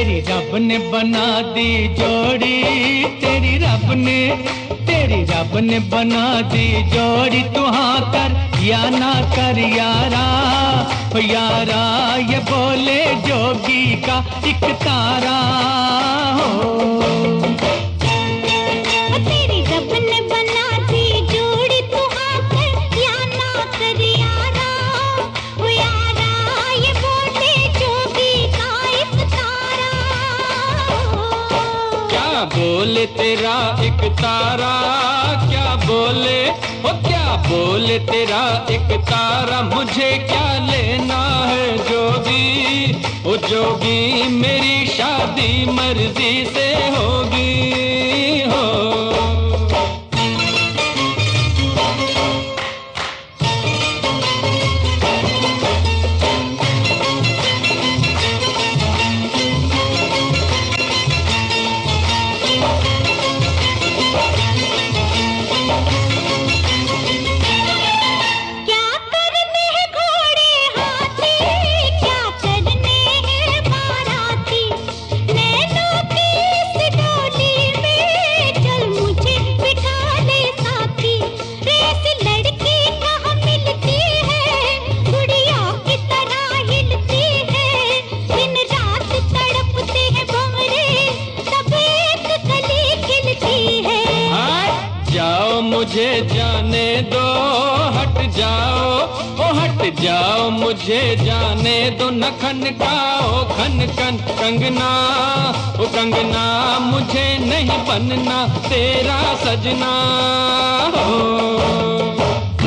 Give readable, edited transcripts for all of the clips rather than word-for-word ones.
तेरी रब ने बना दी जोड़ी, तेरी रब ने बना दी जोड़ी। तू हाँ कर या ना कर यारा, यारा ये बोले जोगी का एक तारा हो। तेरी रब ने बना दी जोड़ी, तू हाँ कर या ना कर यारा, यारा ये बोले जोगी का एक तारा हो। क्या बोले तेरा एक तारा, क्या बोले ओ क्या बोले तेरा एक तारा। मुझे क्या लेना है जोगी, ओ जोगी मेरी शादी मर्जी से होगी हो। मुझे जाने दो, हट जाओ ओ हट जाओ, मुझे जाने दो। न खनकाओ खन खन कंगना, ओ कंगना मुझे नहीं बनना तेरा सजना हो।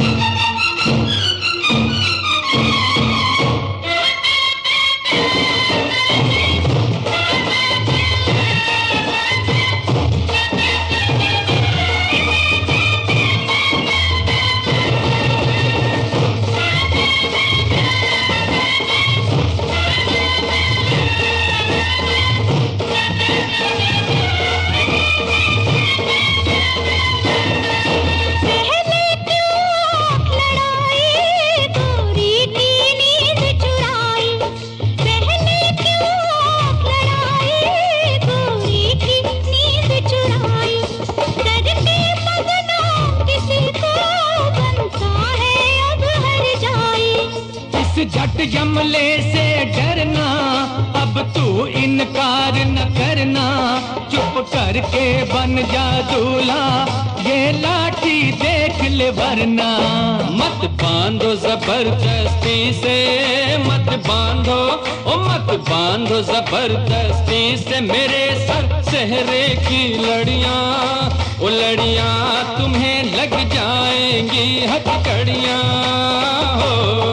झट जमले से डरना, अब तू इनकार न करना। चुप करके बन जा दूल्हा, ये लाठी देख ले वरना। मत बांधो जबरदस्ती से, मत बांधो ओ मत बांधो जबरदस्ती से मेरे सर सेहरे की लड़ियां, ओ लड़ियां तुम्हें लग जाएंगी हथकड़ियां हो।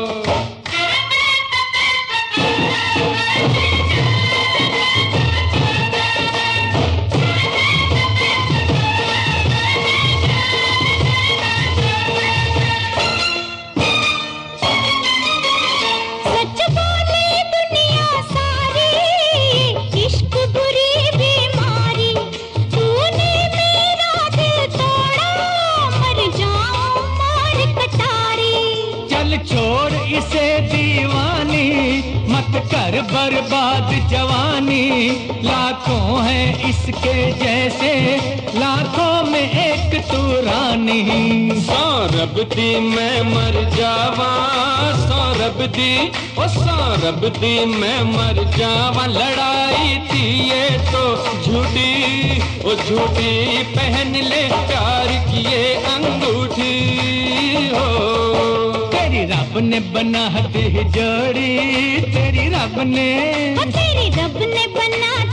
छोड़ इसे दीवानी, मत कर बर्बाद जवानी। लाखों हैं इसके जैसे, लाखों में एक तू रानी। सौरभ दी मैं मर जावा, सौरभ दी ओ सौरभ दी मैं मर जावा। लड़ाई थी ये तो झूठी, ओ झूठी पहन ले प्यार की ये अंगूठी हो। तेरी रब ने बना दी जोड़ी, तेरी रब ने बना